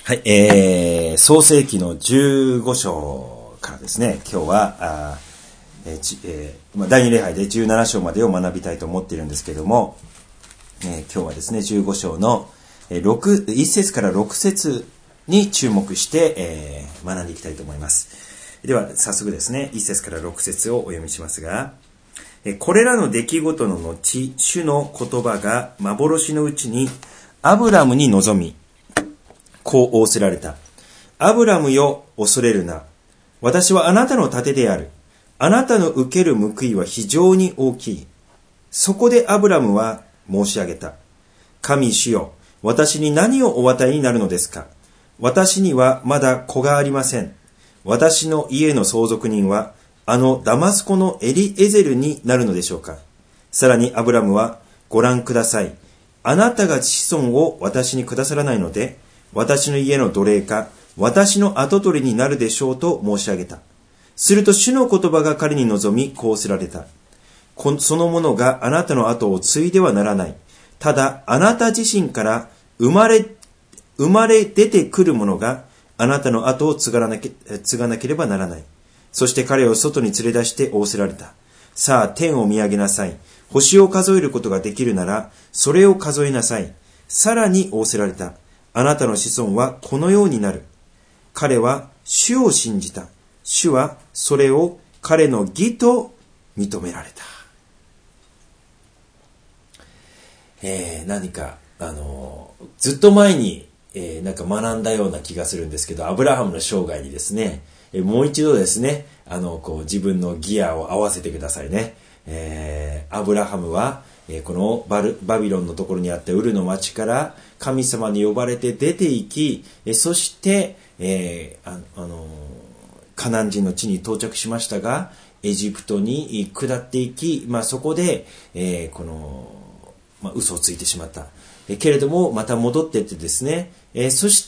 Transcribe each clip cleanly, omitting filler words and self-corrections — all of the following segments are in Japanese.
はい、創世記の15章からですね、今日は第2礼拝で17章までを学びたいと思っているんですけれども、今日はですね、15章の1節から6節に注目して、学んでいきたいと思います。では、早速ですね、1節から6節をお読みしますが、これらの出来事の後、主の言葉が幻のうちにアブラムに臨み、こう仰せられた。アブラムよ、恐れるな。私はあなたの盾である。あなたの受ける報いは非常に大きい。そこでアブラムは申し上げた。神主よ、私に何をお与えになるのですか。私にはまだ子がありません。私の家の相続人は、あのダマスコのエリエゼルになるのでしょうか。さらにアブラムは、ご覧ください。あなたが子孫を私にくださらないので、私の家の奴隷か、私の跡取りになるでしょうと申し上げた。すると主の言葉が彼に望み、こうせられた。その者があなたの後を継いではならない。ただ、あなた自身から生まれ出てくる者があなたの後を継がなければならない。そして彼を外に連れ出して仰せられた。さあ、天を見上げなさい。星を数えることができるなら、それを数えなさい。さらに仰せられた。あなたの子孫はこのようになる。彼は主を信じた。主はそれを彼の義と認められた。何か、ずっと前に、なんか学んだような気がするんですけど、アブラハムの生涯にですね、もう一度ですね、自分のギアを合わせてくださいね。アブラハムは、このバビロンのところにあったウルの町から神様に呼ばれて出て行き、そして、カナン人の地に到着しましたが、エジプトに下っていき、そこで、嘘をついてしまった。けれども、また戻っていってですね、そして、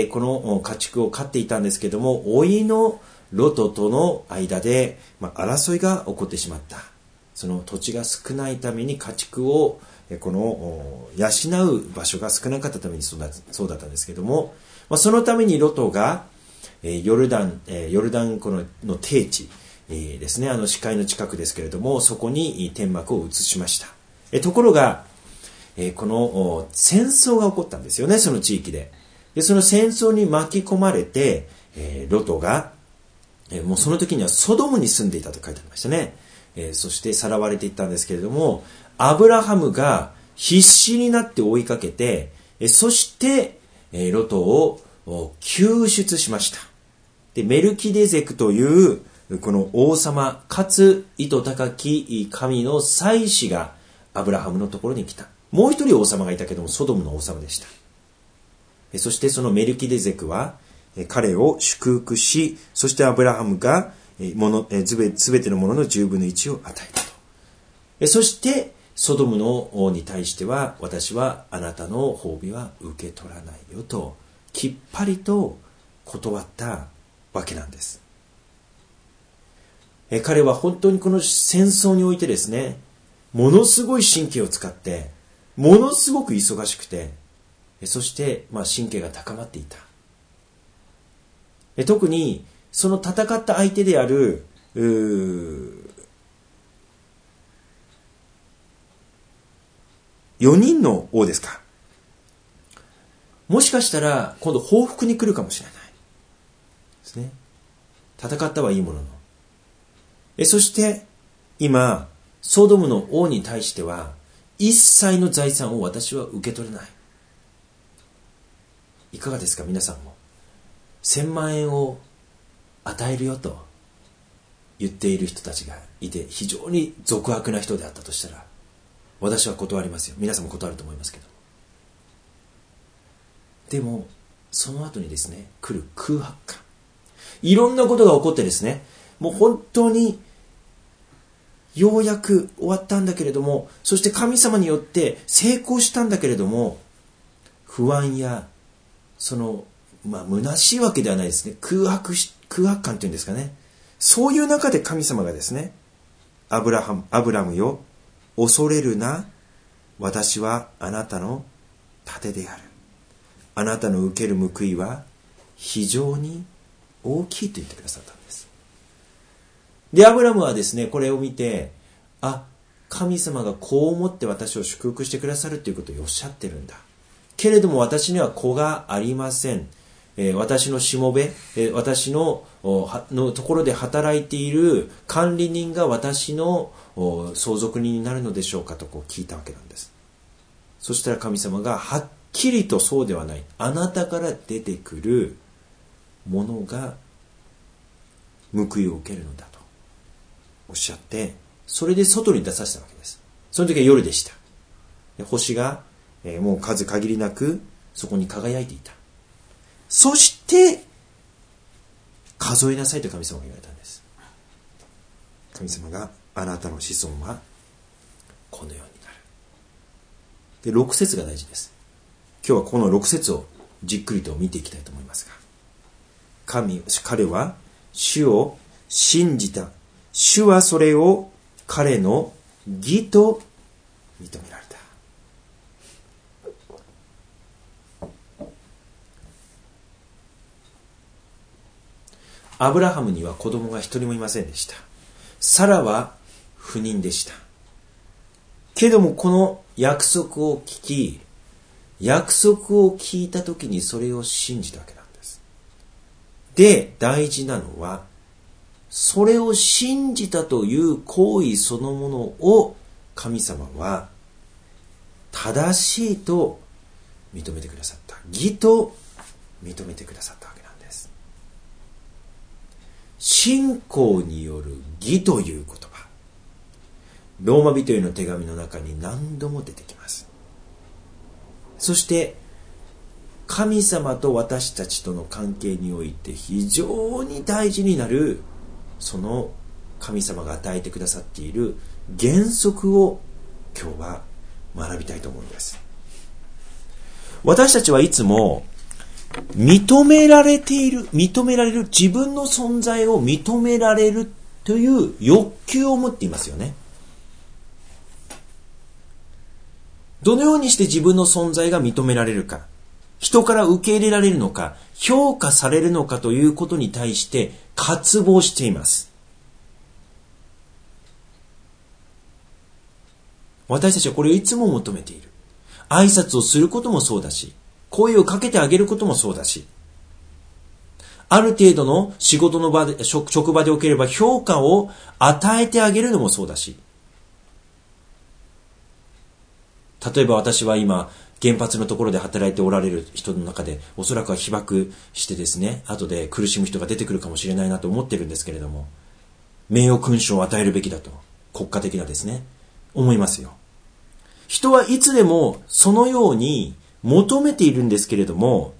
この家畜を飼っていたんですけども、甥のロトとの間で、争いが起こってしまった。その土地が少ないために家畜を養う場所が少なかったためにそうだったんですけども、そのためにロトがヨルダン湖の低地ですね、死海の近くですけれども、そこに天幕を移しました。ところがこの戦争が起こったんですよね、その地域で。その戦争に巻き込まれて、ロトがもうその時にはソドムに住んでいたと書いてありましたね。そしてさらわれていったんですけれども、アブラハムが必死になって追いかけて、そしてロトを救出しました。で、メルキデゼクというこの王様かつ意図高き神の祭司がアブラハムのところに来た。もう一人王様がいたけども、ソドムの王様でした。そしてそのメルキデゼクは彼を祝福し、そしてアブラハムがすべてのものの10分の1を与えたと。そしてソドムの王に対しては、私はあなたの褒美は受け取らないよときっぱりと断ったわけなんです。彼は本当にこの戦争においてですね、ものすごい神経を使って、ものすごく忙しくて、そして神経が高まっていた。特にその戦った相手である4人の王ですか。もしかしたら今度報復に来るかもしれないですね。戦ったはいいものの。そして今ソドムの王に対しては一切の財産を私は受け取れない。いかがですか、皆さんも。1000万円を与えるよと言っている人たちがいて、非常に俗悪な人であったとしたら、私は断りますよ。皆さんも断ると思いますけど。でもその後にですね、来る空白感、いろんなことが起こってですね、もう本当にようやく終わったんだけれども、そして神様によって成功したんだけれども、不安や虚しいわけではないですね。空白感というんですかね。そういう中で神様がですね、アブラムよ、恐れるな、私はあなたの盾である。 あなたの受ける報いは非常に大きいと言ってくださったんです。で、アブラムはですね、これを見て、神様がこう思って私を祝福してくださるということをおっしゃってるんだ。けれども私には子がありません。私のしもべ、私のところで働いている管理人が私の相続人になるのでしょうかと聞いたわけなんです。そしたら神様がはっきりとそうではない。あなたから出てくるものが報いを受けるのだとおっしゃって、それで外に出させたわけです。その時は夜でした。星がもう数限りなくそこに輝いていた。そして数えなさいと神様が言われたんです。神様があなたの子孫はこのようになる。で、6節が大事です。今日はこの6節をじっくりと見ていきたいと思いますが、彼は主を信じた。主はそれを彼の義と認められた。アブラハムには子供が一人もいませんでした。サラは不妊でした。けどもこの約束を聞いたときにそれを信じたわけなんです。で、大事なのは、それを信じたという行為そのものを神様は正しいと認めてくださった。義と認めてくださったわけなんです。信仰による義という言葉、ローマ人への手紙の中に何度も出てきます。そして神様と私たちとの関係において非常に大事になる、その神様が与えてくださっている原則を今日は学びたいと思うんです。私たちはいつも認められる、自分の存在を認められるという欲求を持っていますよね。どのようにして自分の存在が認められるか、人から受け入れられるのか、評価されるのかということに対して渇望しています。私たちはこれをいつも求めている。挨拶をすることもそうだし、声をかけてあげることもそうだし、ある程度の仕事の場で、職場でおければ評価を与えてあげるのもそうだし、例えば私は今原発のところで働いておられる人の中で、おそらくは被爆してですね、後で苦しむ人が出てくるかもしれないなと思ってるんですけれども、名誉勲章を与えるべきだと、国家的なですね、思いますよ。人はいつでもそのように求めているんですけれども、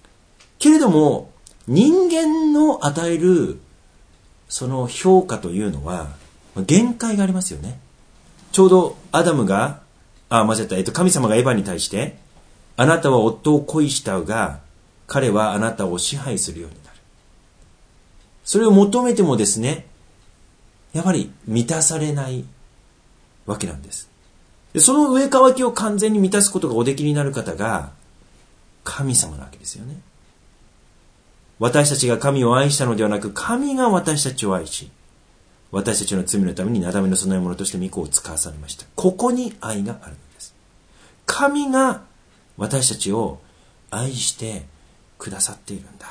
人間の与えるその評価というのは限界がありますよね。ちょうどアダムが神様がエヴァに対して、あなたは夫を恋したが、彼はあなたを支配するようになる。それを求めてもですね、やはり満たされないわけなんです。で、その上渇きを完全に満たすことがおできになる方が神様なわけですよね。私たちが神を愛したのではなく、神が私たちを愛し、私たちの罪のためになだめの供え物として御子を使わされました。ここに愛があるのです。神が私たちを愛してくださっているんだ。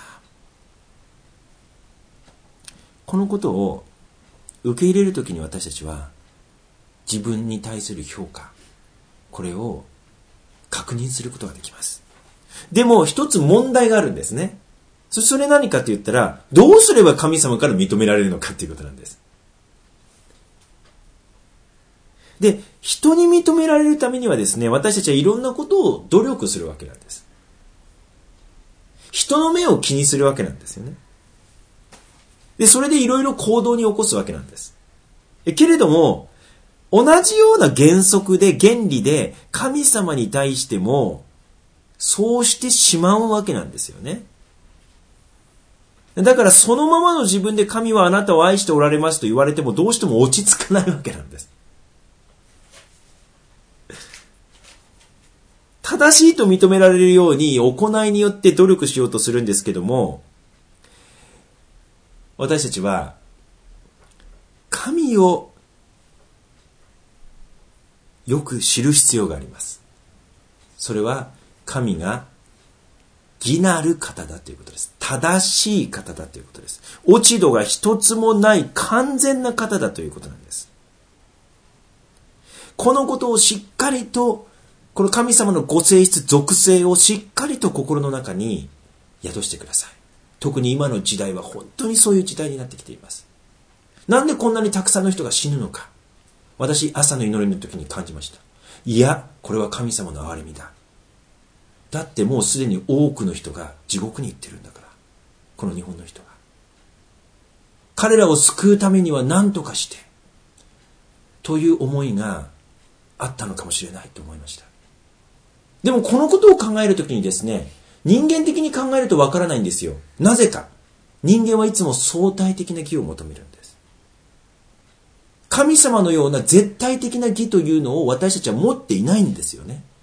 このことを受け入れるときに私たちは自分に対する評価、これを確認することができます。でも一つ問題があるんですね。それ何かって言ったら、どうすれば神様から認められるのかっていうことなんです。で、人に認められるためにはですね、私たちはいろんなことを努力するわけなんです。人の目を気にするわけなんですよね。で、それでいろいろ行動に起こすわけなんです。けれども、同じような原則で原理で神様に対してもそうしてしまうわけなんですよね。だからそのままの自分で神はあなたを愛しておられますと言われてもどうしても落ち着かないわけなんです。 正しいと認められるように行いによって努力しようとするんですけども、私たちは神をよく知る必要があります。それは神が義なる方だということです。正しい方だということです。落ち度が一つもない完全な方だということなんです。このことをしっかりと、この神様のご性質、属性をしっかりと心の中に宿してください。特に今の時代は本当にそういう時代になってきています。なんでこんなにたくさんの人が死ぬのか。私、朝の祈りの時に感じました。いや、これは神様の憐れみだ。だってもうすでに多くの人が地獄に行ってるんだから。この日本の人が。彼らを救うためには何とかして。という思いがあったのかもしれないと思いました。でもこのことを考えるときにですね、人間的に考えるとわからないんですよ。なぜか。人間はいつも相対的な義を求めるんです。神様のような絶対的な義というのを私たちは持っていないんですよね。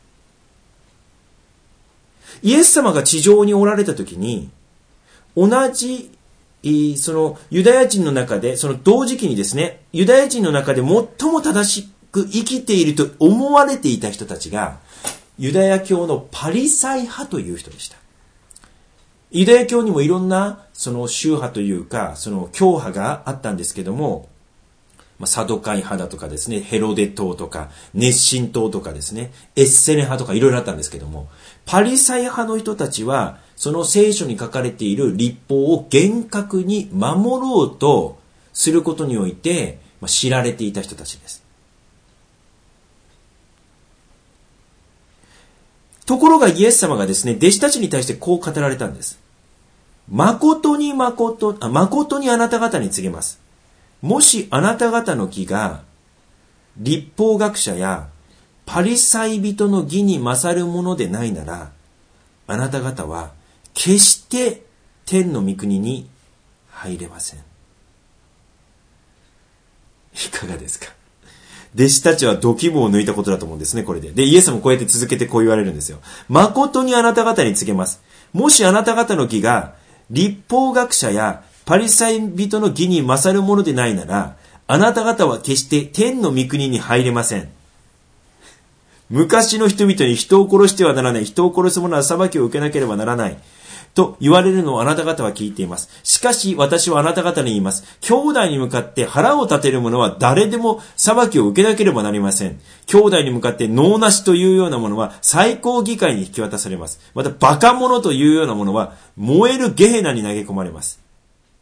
イエス様が地上におられたときに、同じ、そのユダヤ人の中で、その同時期にですね、ユダヤ人の中で最も正しく生きていると思われていた人たちが、ユダヤ教のパリサイ派という人でした。ユダヤ教にもいろんなその宗派というか、その教派があったんですけども、サドカイ派だとかですね、ヘロデ党とか、熱心党とかですね、エッセネ派とかいろいろあったんですけども、パリサイ派の人たちは、その聖書に書かれている律法を厳格に守ろうとすることにおいて、知られていた人たちです。ところがイエス様がですね、弟子たちに対してこう語られたんです。誠にあなた方に告げます。もしあなた方の義が律法学者やパリサイ人の義に勝るものでないなら、あなた方は決して天の御国に入れません。いかがですか？弟子たちは度肝を抜いたことだと思うんですね、これで。で、イエスもこうやって続けてこう言われるんですよ。誠にあなた方に告げます。もしあなた方の義が律法学者やパリサイ人の義に勝るものでないなら、あなた方は決して天の御国に入れません。昔の人々に人を殺してはならない、人を殺す者は裁きを受けなければならない。と言われるのをあなた方は聞いています。しかし私はあなた方に言います。兄弟に向かって腹を立てる者は誰でも裁きを受けなければなりません。兄弟に向かって能なしというようなものは最高議会に引き渡されます。またバカ者というようなものは燃えるゲヘナに投げ込まれます。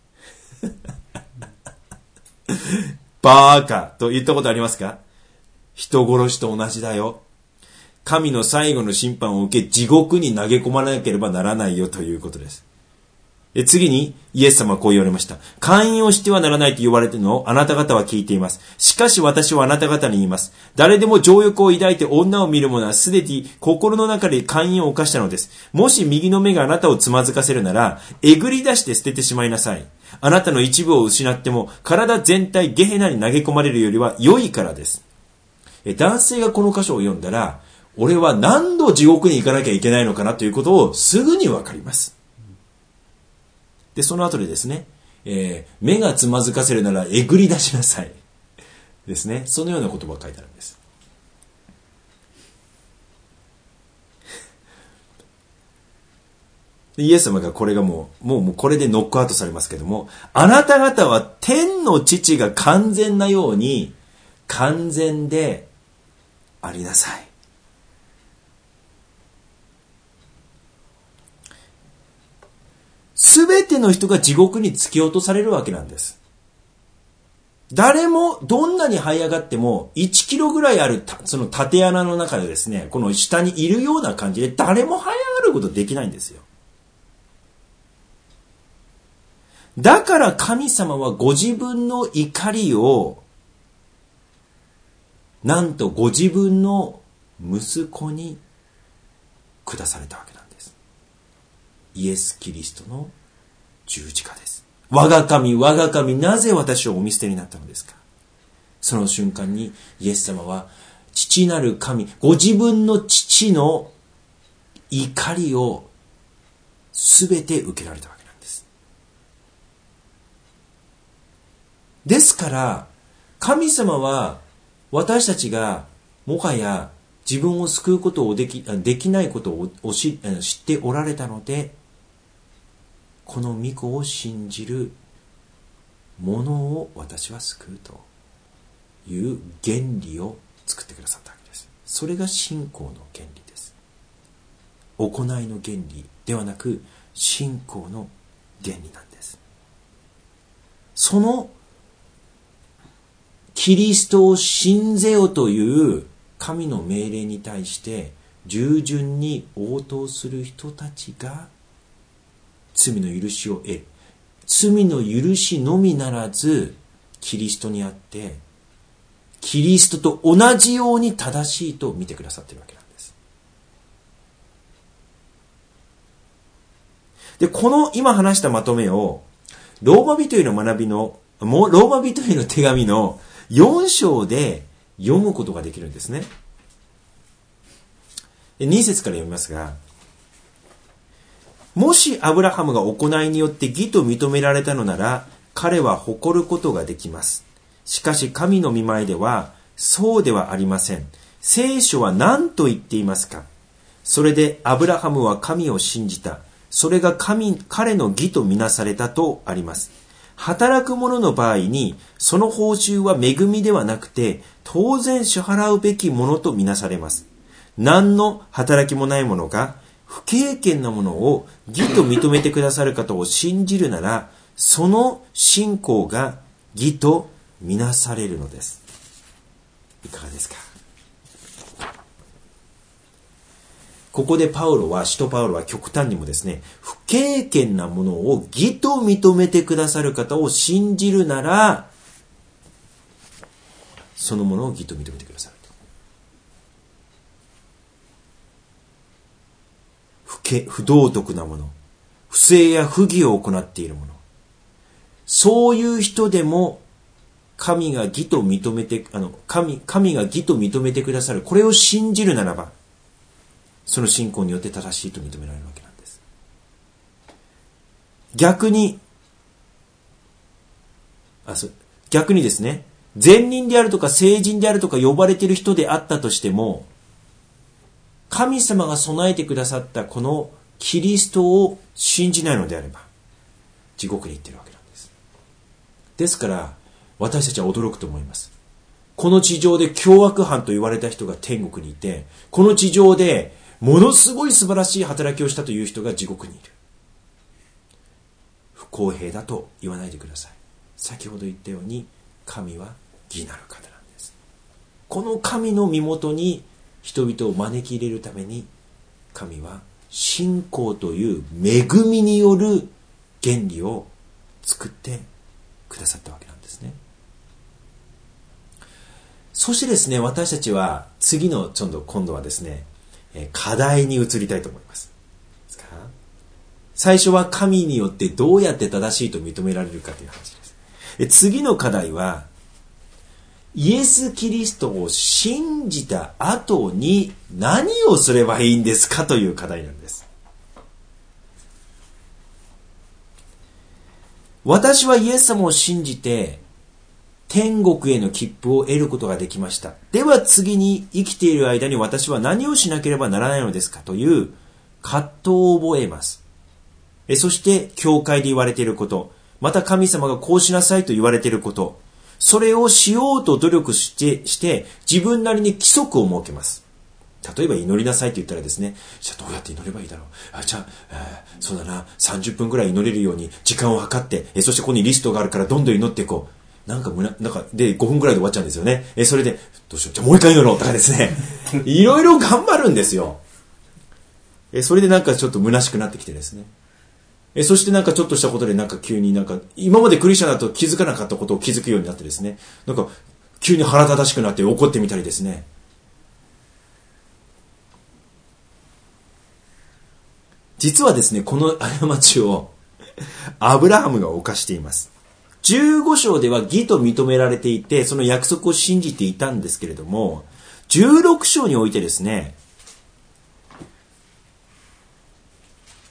バーカと言ったことありますか？人殺しと同じだよ。神の最後の審判を受け地獄に投げ込まなければならないよということです。次にイエス様はこう言われました。姦淫をしてはならないと言われているのをあなた方は聞いています。しかし私はあなた方に言います。誰でも情欲を抱いて女を見る者はすでに心の中で姦淫を犯したのです。もし右の目があなたをつまずかせるなら、えぐり出して捨ててしまいなさい。あなたの一部を失っても体全体ゲヘナに投げ込まれるよりは良いからです。男性がこの箇所を読んだら、俺は何度地獄に行かなきゃいけないのかなということをすぐにわかります。で、その後でですね、目がつまずかせるならえぐり出しなさい。ですね。そのような言葉が書いてあるんです。イエス様がこれがもうこれでノックアウトされますけども、あなた方は天の父が完全なように完全でありなさい。すべての人が地獄に突き落とされるわけなんです。誰もどんなに這い上がっても1キロぐらいあるその縦穴の中でですね、この下にいるような感じで誰も這い上がることできないんですよ。だから神様はご自分の怒りをなんとご自分の息子に下されたわけなんです。イエス・キリストの十字架です。我が神、我が神、なぜ私をお見捨てになったのですか？その瞬間にイエス様は父なる神、ご自分の父の怒りをすべて受けられたわけなんです。ですから、神様は私たちがもはや自分を救うことをできないことを知っておられたので、この御子を信じる者を私は救うという原理を作ってくださったわけです。それが信仰の原理です。行いの原理ではなく信仰の原理なんです。そのキリストを信ぜよという神の命令に対して従順に応答する人たちが罪の許しを得る。罪の許しのみならずキリストにあってキリストと同じように正しいと見てくださっているわけなんです。で、この今話したまとめをローマ人への手紙の4章で読むことができるんですね。2節から読みますが、もしアブラハムが行いによって義と認められたのなら、彼は誇ることができます。しかし神の御前ではそうではありません。聖書は何と言っていますか。それでアブラハムは神を信じた。それが彼の義とみなされたとあります。働く者の場合に、その報酬は恵みではなくて、当然支払うべきものとみなされます。何の働きもない者が、不経験なものを義と認めてくださる方を信じるなら、その信仰が義とみなされるのです。いかがですか。ここで使徒パウロは極端にもですね、不経験なものを義と認めてくださる方を信じるなら、そのものを義と認めてくださると。不道徳なもの、不正や不義を行っているもの、そういう人でも神が義と認めてくださる、これを信じるならば、その信仰によって正しいと認められるわけなんです。逆にですね、善人であるとか聖人であるとか呼ばれている人であったとしても、神様が備えてくださったこのキリストを信じないのであれば、地獄に行っているわけなんです。ですから、私たちは驚くと思います。この地上で凶悪犯と言われた人が天国にいて、この地上でものすごい素晴らしい働きをしたという人が地獄にいる。不公平だと言わないでください。先ほど言ったように、神は義なる方なんです。この神の身元に人々を招き入れるために、神は信仰という恵みによる原理を作ってくださったわけなんですね。そしてですね、私たちは次の今度はですね、課題に移りたいと思います。最初は神によってどうやって正しいと認められるかという話です。次の課題は、イエス・キリストを信じた後に何をすればいいんですかという課題なんです。私はイエス様を信じて天国への切符を得ることができました。では次に生きている間に私は何をしなければならないのですかという葛藤を覚えます。そして教会で言われていること、また神様がこうしなさいと言われていること、それをしようと努力して自分なりに規則を設けます。例えば祈りなさいと言ったらですね、じゃあどうやって祈ればいいだろう。そうだな、30分くらい祈れるように時間を計って、そしてここにリストがあるからどんどん祈っていこう。なんかで5分くらいで終わっちゃうんですよね。それでどうしよう、じゃあもう一回祈ろうとかですね、いろいろ頑張るんですよ。それでなんかちょっと虚しくなってきてですね。そしてなんかちょっとしたことでなんか急に今までクリスチャンだと気づかなかったことを気づくようになってですね、なんか急に腹立たしくなって怒ってみたりですね。実はですね、この過ちをアブラハムが犯しています。15章では義と認められていて、その約束を信じていたんですけれども、16章においてですね、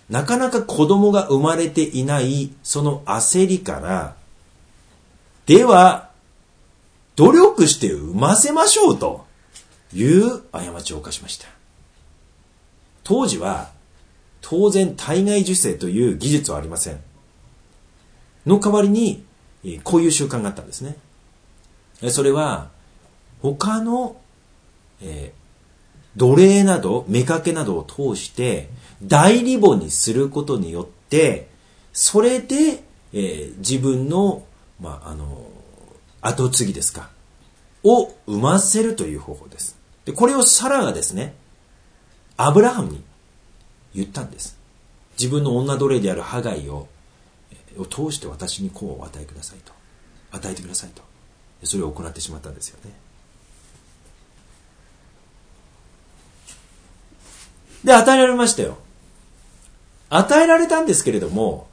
なかなか子供が生まれていないその焦りから、では、努力して産ませましょうという過ちを犯しました。当時は、当然体外受精という技術はありません。の代わりに、こういう習慣があったんですね。それは、他の、奴隷など、妾などを通して、代理母にすることによって、それで、自分の、後継ぎですか、を産ませるという方法です。で、これをサラがですね、アブラハムに言ったんです。自分の女奴隷であるハガイを通して私に子を与えてくださいと。それを行ってしまったんですよね。で、与えられましたよ。与えられたんですけれども、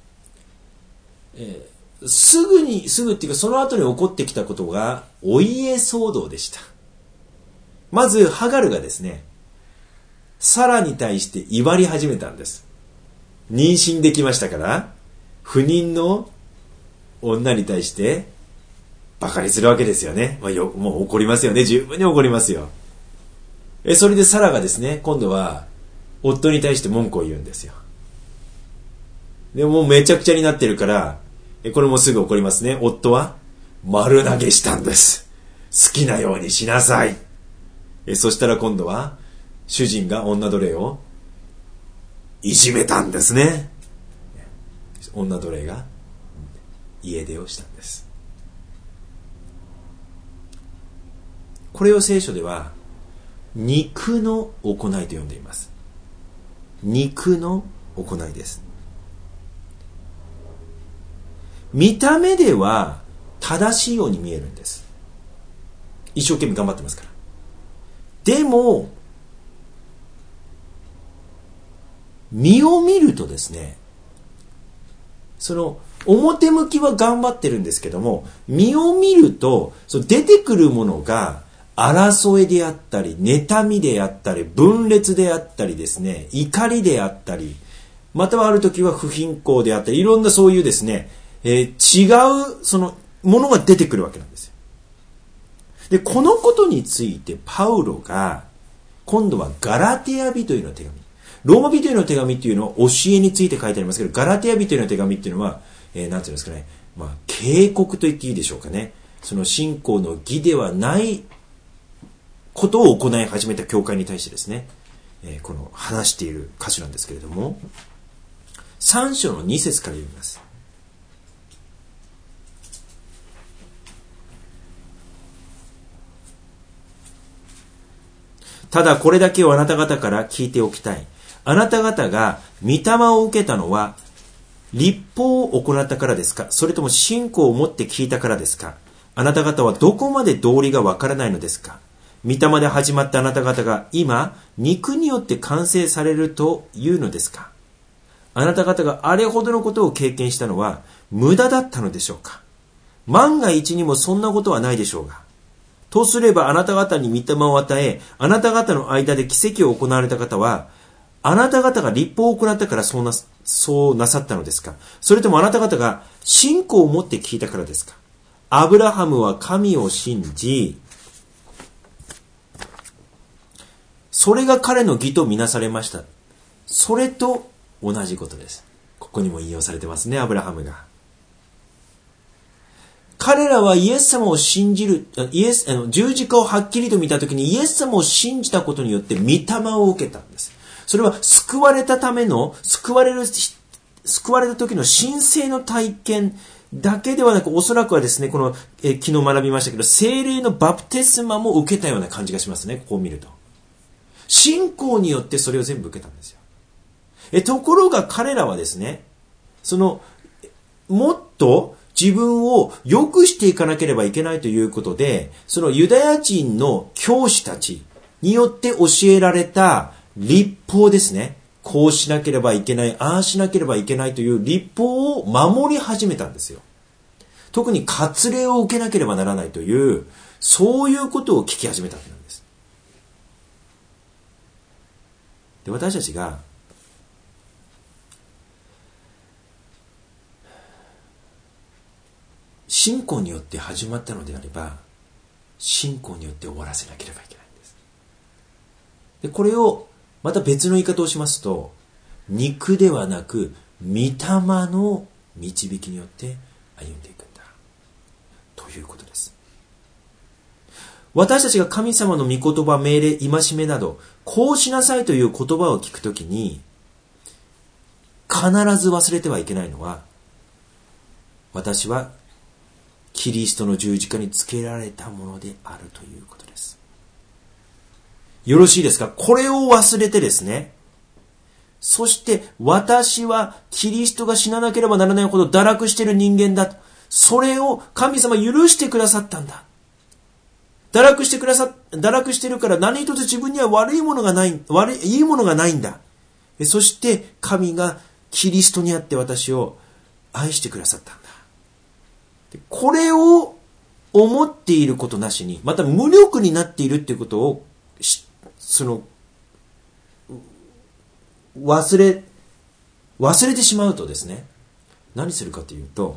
すぐっていうかその後に起こってきたことがお家騒動でした。まずハガルがですね、サラに対して威張り始めたんです。妊娠できましたから、不妊の女に対して馬鹿にするわけですよね。もう怒りますよね。十分に怒りますよ。それでサラがですね、今度は夫に対して文句を言うんですよ。でもうめちゃくちゃになってるから、これもすぐ怒りますね。夫は丸投げしたんです。好きなようにしなさい。そしたら今度は主人が女奴隷をいじめたんですね。女奴隷が家出をしたんです。これを聖書では肉の行いと呼んでいます。肉の行いです。見た目では正しいように見えるんです。一生懸命頑張ってますから。でも身を見るとですね、その表向きは頑張ってるんですけども、身を見るとその出てくるものが争いであったり、妬みであったり、分裂であったりですね、怒りであったり、またはある時は不貧困であったり、いろんなそういうですね、違うそのものが出てくるわけなんですよ。で、このことについてパウロが今度はガラテヤ人への手紙、ローマ人への手紙っていうのは教えについて書いてありますけど、ガラテヤ人への手紙っていうのは、なんていうんですかね、警告と言っていいでしょうかね。その信仰の義ではないことを行い始めた教会に対してですね、この話している箇所なんですけれども、3章の2節から読みます。ただこれだけをあなた方から聞いておきたい。あなた方が御霊を受けたのは律法を行ったからですか、それとも信仰を持って聞いたからですか。あなた方はどこまで道理がわからないのですか。御霊で始まったあなた方が今肉によって完成されるというのですか。あなた方があれほどのことを経験したのは無駄だったのでしょうか。万が一にもそんなことはないでしょうが。とすればあなた方に御霊を与え、あなた方の間で奇跡を行われた方は、あなた方が律法を行ったからそうなさったのですか。それともあなた方が信仰を持って聞いたからですか。アブラハムは神を信じ、それが彼の義とみなされました。それと同じことです。ここにも引用されてますね、アブラハムが。彼らはイエス様を信じる、十字架をはっきりと見たときにイエス様を信じたことによって御霊を受けたんです。それは救われたための、救われた時の神聖の体験だけではなく、おそらくはですね、この、昨日学びましたけど、聖霊のバプテスマも受けたような感じがしますね、ここを見ると。信仰によってそれを全部受けたんですよ。ところが彼らはですね、もっと自分を良くしていかなければいけないということで、そのユダヤ人の教師たちによって教えられた律法ですね。こうしなければいけない、ああしなければいけないという律法を守り始めたんですよ。特に割礼を受けなければならないという、そういうことを聞き始めたんです。で、私たちが信仰によって始まったのであれば、信仰によって終わらせなければいけないんです。で、これをまた別の言い方をしますと、肉ではなく御霊の導きによって歩んでいくんだということです。私たちが神様の御言葉、命令、戒めなど、こうしなさいという言葉を聞くときに、必ず忘れてはいけないのは、私はキリストの十字架につけられたものであるということです。よろしいですか？これを忘れてですね、そして私はキリストが死ななければならないほど堕落している人間だと。それを神様許してくださったんだ。堕落してるから何一つ自分には悪いものがない、いいものがないんだ。そして神がキリストにあって私を愛してくださったんだ。これを思っていることなしに、また無力になっているっていうことを、忘れてしまうとですね、何するかというと、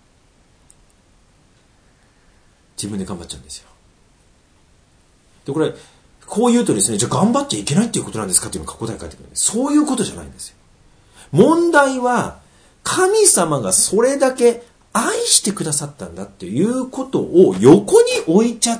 自分で頑張っちゃうんですよ。で、これ、こう言うとですね、じゃあ頑張っちゃいけないっていうことなんですかっていうのが答え返ってくるんです。そういうことじゃないんですよ。問題は、神様がそれだけ愛してくださったんだっていうことを横に置いちゃって、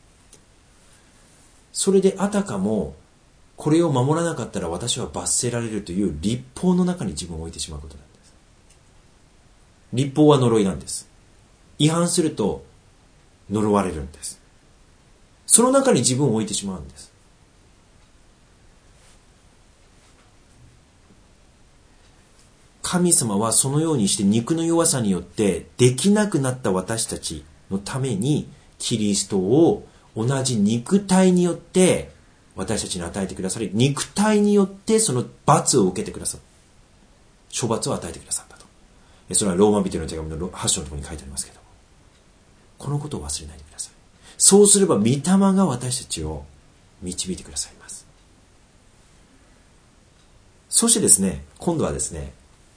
それであたかも、これを守らなかったら私は罰せられるという律法の中に自分を置いてしまうことなんです。律法は呪いなんです。違反すると呪われるんです。その中に自分を置いてしまうんです。神様はそのようにして肉の弱さによってできなくなった私たちのためにキリストを同じ肉体によって私たちに与えてくださり、肉体によってその罰を受けてくださった。処罰を与えてくださったと。それはローマ人の手紙の8章のところに書いてありますけども。このことを忘れないでください。そうすれば御霊が私たちを導いてくださいます。そしてですね、今度はですね、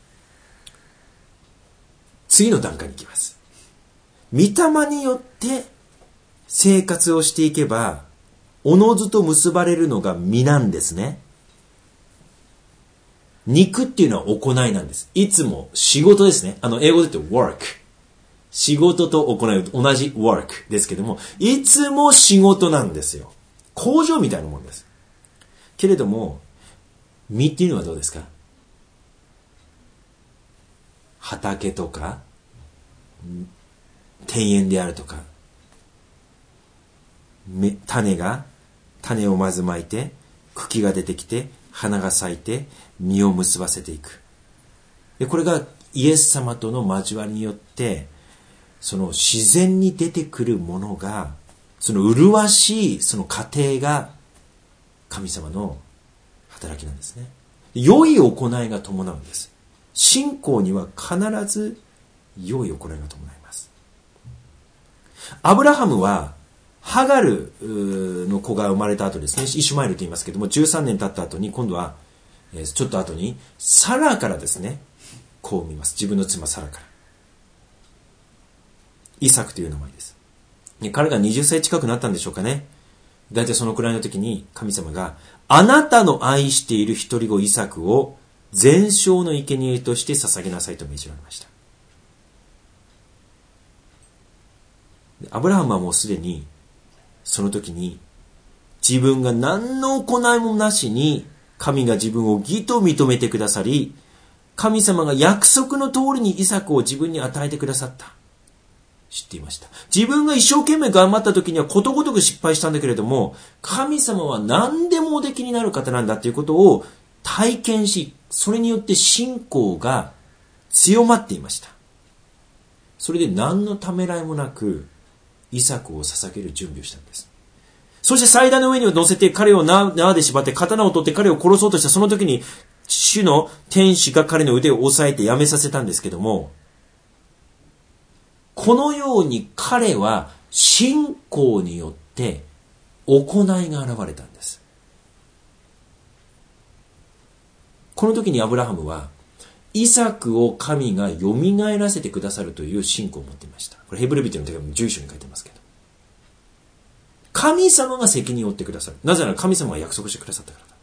次の段階に行きます。御霊によって生活をしていけば、おのずと結ばれるのが身なんですね。肉っていうのは行いなんです。いつも仕事ですね。英語で言って work。仕事と行い同じ work ですけども、いつも仕事なんですよ。工場みたいなもんです。けれども、身っていうのはどうですか？畑とか、庭園であるとか、種をまずまいて、茎が出てきて、花が咲いて、実を結ばせていく。で、これがイエス様との交わりによって、その自然に出てくるものが、その麗しいその過程が神様の働きなんですね。良い行いが伴うんです。信仰には必ず良い行いが伴います。アブラハムはハガルの子が生まれた後ですね、イシュマエルと言いますけども、13年経った後に、今度はちょっと後にサラからですね、子を産みます。自分の妻サラから。イサクという名前です。彼が20歳近くなったんでしょうかね。だいたいそのくらいの時に神様が、あなたの愛している一人子イサクを全焼の生贄として捧げなさいと命じられました。アブラハムはもうすでにその時に自分が何の行いもなしに神が自分を義と認めてくださり、神様が約束の通りにイサクを自分に与えてくださった。知っていました。自分が一生懸命頑張った時にはことごとく失敗したんだけれども、神様は何でもおできになる方なんだということを体験し、それによって信仰が強まっていました。それで何のためらいもなくイサクを捧げる準備をしたんです。そして祭壇の上に乗せて彼を縄で縛って刀を取って彼を殺そうとしたその時に、主の天使が彼の腕を押さえてやめさせたんですけども、このように彼は信仰によって行いが現れたんです。この時にアブラハムはイサクを神が蘇らせてくださるという信仰を持っていました。これヘブル人の手紙の11章に書いてますけど、神様が責任を負ってくださる。なぜなら神様が約束してくださったからだ。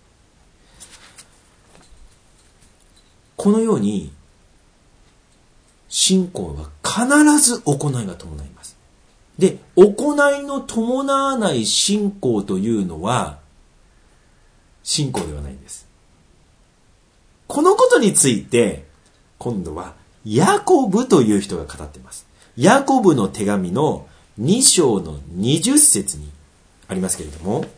このように信仰は必ず行いが伴います。で、行いの伴わない信仰というのは信仰ではないんです。このことについて今度はヤコブという人が語っています。ヤコブの手紙の2章の20節にありますけれども、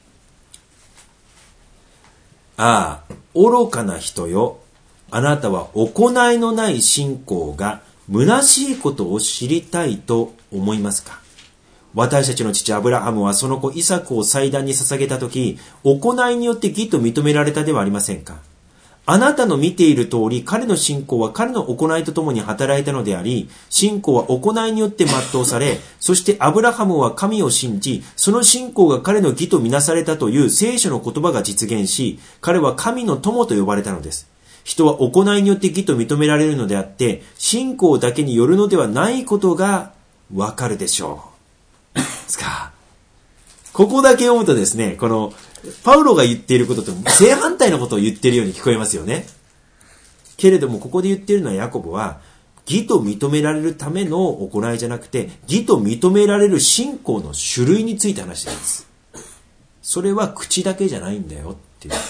ああ、愚かな人よ、あなたは行いのない信仰が虚しいことを知りたいと思いますか？私たちの父アブラハムはその子イサクを祭壇に捧げたとき、行いによって義と認められたではありませんか？あなたの見ている通り、彼の信仰は彼の行いとともに働いたのであり、信仰は行いによって全うされ、そしてアブラハムは神を信じ、その信仰が彼の義とみなされたという聖書の言葉が実現し、彼は神の友と呼ばれたのです。人は行いによって義と認められるのであって、信仰だけによるのではないことがわかるでしょう。ですか。ここだけ読むとですね、このパウロが言っていることと正反対のことを言っているように聞こえますよね。けれどもここで言っているのはヤコブは、義と認められるための行いじゃなくて、義と認められる信仰の種類について話しています。それは口だけじゃないんだよっていうんです。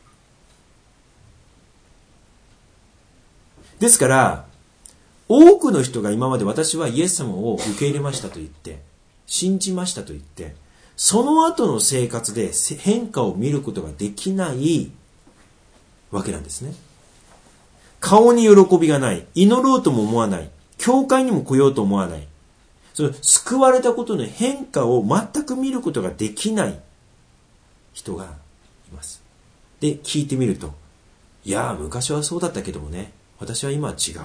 ですから、多くの人が今まで私はイエス様を受け入れましたと言って、信じましたと言って、その後の生活で変化を見ることができないわけなんですね。顔に喜びがない、祈ろうとも思わない、教会にも来ようと思わない、その救われたことの変化を全く見ることができない人がいます。で、聞いてみると、いや、昔はそうだったけどもね、私は今は違うよ。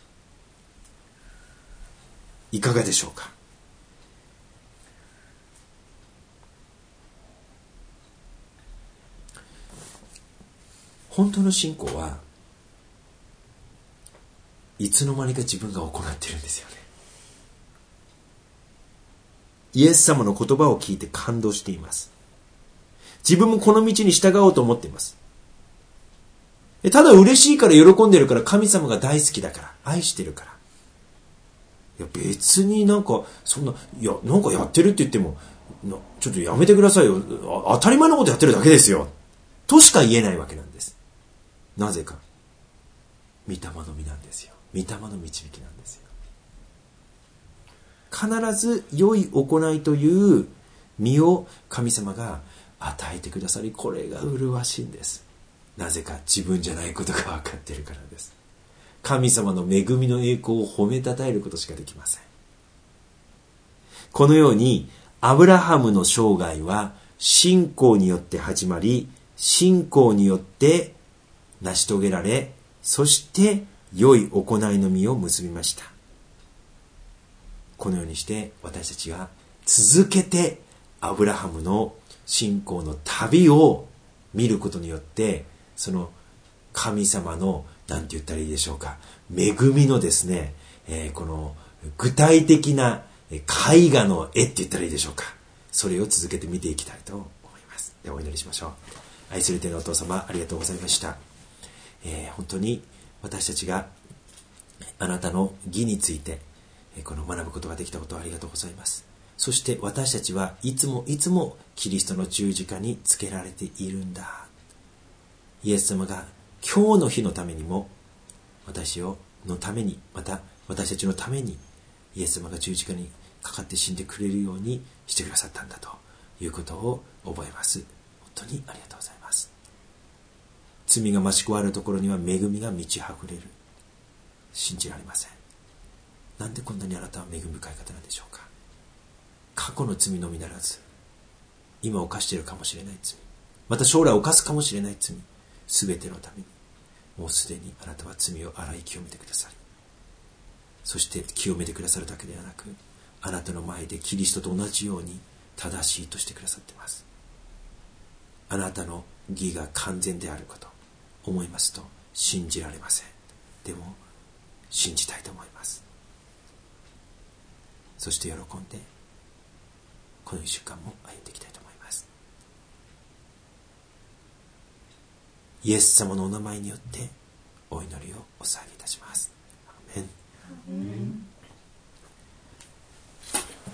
いかがでしょうか。本当の信仰はいつの間にか自分が行っているんですよね。イエス様の言葉を聞いて感動しています。自分もこの道に従おうと思っています。ただ嬉しいから喜んでるから、神様が大好きだから、愛してるから。いや別になんかそんな、いやなんかやってるって言っても、ちょっとやめてくださいよ。当たり前のことやってるだけですよ。としか言えないわけなんです。なぜか。御霊の実なんですよ。御霊の導きなんですよ。必ず良い行いという実を神様が与えてくださり、これが麗しいんです。なぜか自分じゃないことが分かっているからです。神様の恵みの栄光を褒めたたえることしかできません。このようにアブラハムの生涯は信仰によって始まり、信仰によって成し遂げられ、そして良い行いの実を結びました。このようにして私たちは続けてアブラハムの信仰の旅を見ることによって、その神様のなんて言ったらいいでしょうか、恵みのですね、この具体的な絵画の絵って言ったらいいでしょうか、それを続けて見ていきたいと思います。ではお祈りしましょう。愛する天のお父様、ありがとうございました。本当に私たちがあなたの義についてこの学ぶことができたことをありがとうございます。そして私たちはいつもいつもキリストの十字架につけられているんだ。イエス様が今日の日のためにも、私のために、また私たちのためにイエス様が十字架にかかって死んでくれるようにしてくださったんだということを覚えます。本当にありがとうございます。罪が増し加わるところには恵みが満ち溢れる。信じられません。なんでこんなにあなたは恵み深い方なんでしょうか。過去の罪のみならず、今犯しているかもしれない罪、また将来犯すかもしれない罪、すべてのためにもうすでにあなたは罪を洗い清めてくださり、そして清めてくださるだけではなく、あなたの前でキリストと同じように正しいとしてくださっています。あなたの義が完全であること思いますと、 信じられません。でも信じたいと思います。そして喜んでこの1週間も歩んでいきたいと思います。イエス様のお名前によってお祈りをお捧げいたします。アーメン。